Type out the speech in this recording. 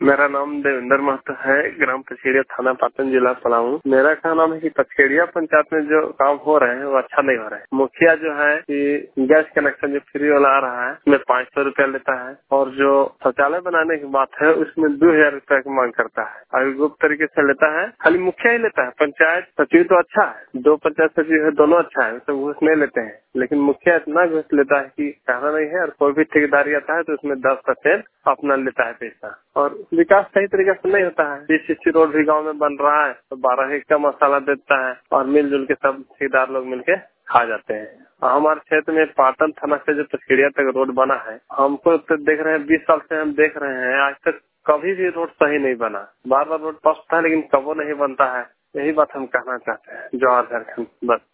मेरा नाम देवेंद्र महतो है, ग्राम पचखेड़िया, थाना पाटन, जिला पलामू। मेरा कहना है कि पचखेड़िया पंचायत में जो काम हो रहे हैं वो अच्छा नहीं हो रहा है। मुखिया जो है कि गैस कनेक्शन जो फ्री वाला आ रहा है उसमें 500 रुपया लेता है और जो शौचालय बनाने की बात है उसमें 2000 रुपया की मांग करता है। अभी गुप्त तरीके से लेता है, खाली मुखिया ही लेता है। पंचायत सचिव तो अच्छा है, 2 पंचायत सचिव है, दोनों अच्छा है, सब घूस नहीं लेते हैं, लेकिन मुखिया इतना घूस लेता है कि कहना नहीं है। और कोई भी ठेकेदारी आता है तो उसमें 10% अपना लेता है पैसा, और विकास सही तरीके से नहीं होता है। बीच रोड भी गांव में बन रहा है तो 12 एक का मसाला देता है और मिलजुल के सब ठेकेदार लोग मिलके खा जाते हैं। हमारे क्षेत्र में पाटन थाना से जो पचखेड़िया तक रोड बना है, हमको तो देख रहे हैं 20 साल से हम देख रहे हैं, आज तक कभी भी रोड सही नहीं बना। बार बार रोड पसता है लेकिन कबो नहीं बनता है। यही बात हम कहना चाहते हैं। जवाहर झारखंड बस।